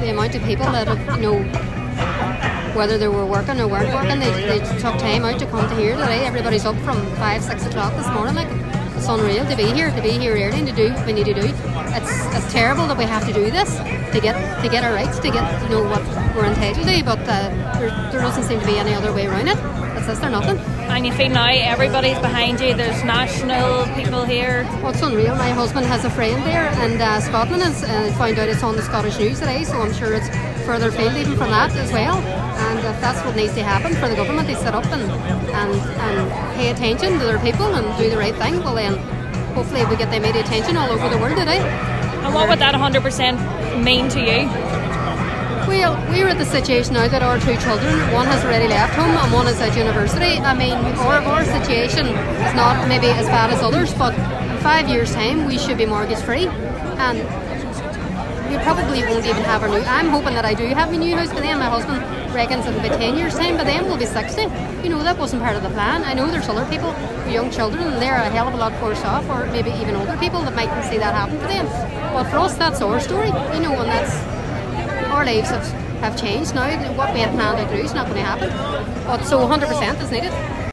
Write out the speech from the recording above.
the amount of people that have, whether they were working or weren't working, they took time out to come to here today. Everybody's up from 5-6 o'clock this morning. Like, it's unreal to be here early and to do what we need to do. It's terrible that we have to do this to get our rights, to get what we're entitled to, but there doesn't seem to be any other way around it. It's this or nothing. And you feel now everybody's behind you. There's national people here. Well, it's unreal. My husband has a friend there, and Scotland has found out it's on the Scottish news today, so I'm sure it's further afield even from that as well. And if that's what needs to happen for the government to sit up and pay attention to their people and do the right thing, well then hopefully we get the immediate attention all over the world today. And what would that 100% mean to you? Well, we're at the situation now that our two children, one has already left home and one is at university. I mean, our situation is not maybe as bad as others, but in 5 years' time we should be mortgage free, and we probably won't even have our new. I'm hoping that I do have my new house by then. My husband reckons it'll be 10 years' time, but then we'll be 60. That wasn't part of the plan. I know there's other people with young children and they're a hell of a lot worse off, or maybe even older people that mightn't see that happen to them. But for us, that's our story, and that's our lives have changed now. What we had planned to do is not going to happen. But so 100% is needed.